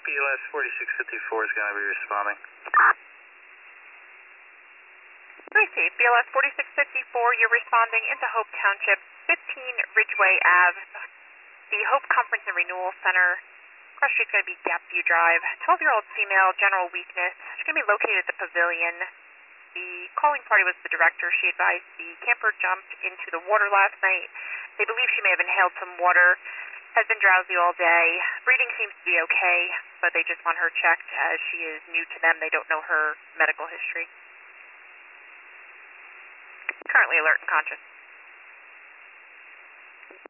BLS 4654 is going to be responding. Receive. BLS 4654, you're responding into Hope Township, 15 Ridgeway Ave. The Hope Conference and Renewal Center. Cross street's going to be Gapview Drive. 12-year-old female, general weakness. She's going to be located at the pavilion. The calling party was the director. She advised the camper jumped into the water last night. They believe she may have inhaled some water. Has been drowsy all day. Breathing seems to be okay, but they just want her checked as she is new to them. They don't know her medical history. Currently alert and conscious.